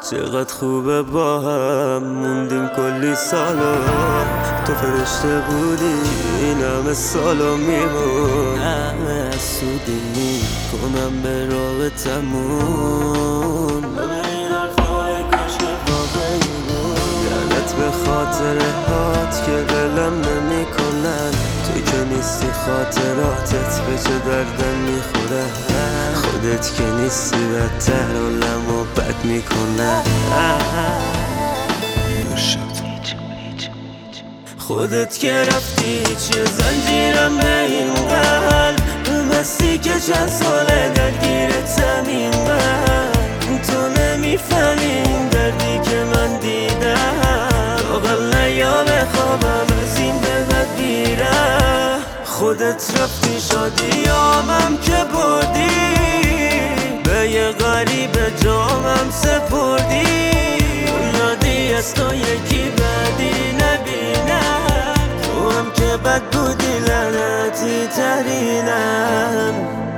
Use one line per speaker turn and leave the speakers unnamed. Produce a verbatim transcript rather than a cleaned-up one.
چقدر خوبه با هم موندیم کلی سالا، تو فرشته بودی این همه سالا میمون. همه سودی میکنم به رابطمون، این حرفای کشک واقعی بود. یادت به خاطر هات که دلم نمی کنن، تو که نیستی خاطراتت به چه دردم میخورن. خودت که نیستی بدتر حالمو بد میکنن. خودت که رفتی چه زنجیرم به این قلب، مستی که چند ساله درگیرتم این قلب. تو نمیفهمی این دردی که من دیدم، واقعا نیام خوابم از این به بعد بیرم. خودت رفتی شادیامم که بردی، به یه غریب جامم سپردی. یادی از تو یکی بدی نبینم، تو هم که بد بودی لعنتی ترینم.